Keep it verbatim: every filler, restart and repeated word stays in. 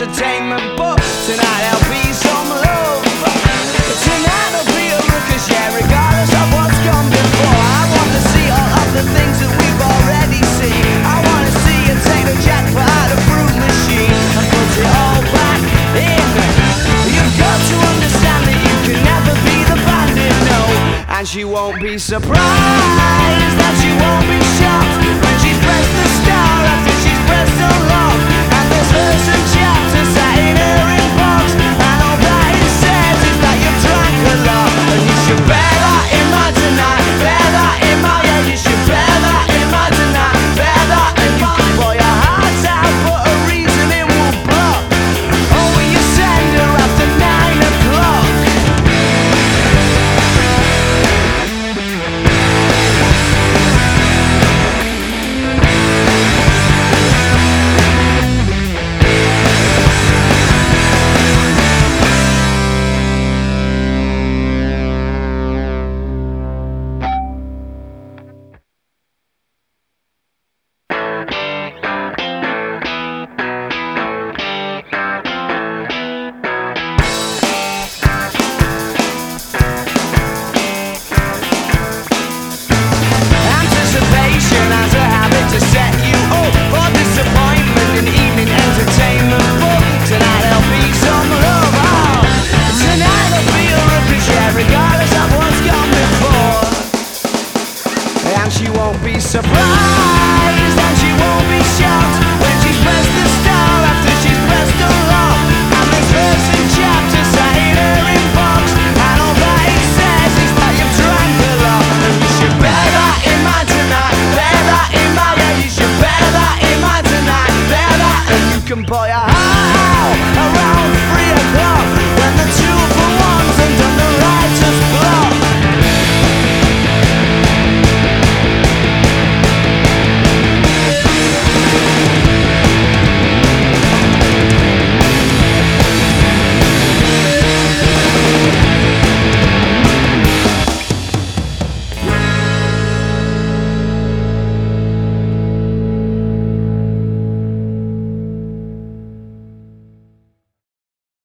entertainment, but tonight there'll be some love. Tonight there'll be a ruckus, yeah, regardless of what's gone before. I wanna see all of the things that we've already seen. I wanna see you take the jackpot out of fruit machine and put it all back in. You've got to understand that you can never be the bandit, no. And she won't be surprised, that she won't be shocked when she's pressed the star after she's pressed so long. And there's verse and chapter sat in her inbox, and all that it says is that you've drank a lot. And you should bear that in mind tonight, bear that in mind, yeah, you should bear that in mind tonight, bear that. And you can pour your heart out, but a reason it will block. Oh, will you send her after nine o'clock? Anticipation has a habit to set you up for disappointment in evening entertainment. But tonight there'll be some love. Oh, tonight there'll be a ruckus, yeah, regardless of what's gone before. And she won't be surprised, and she won't be shocked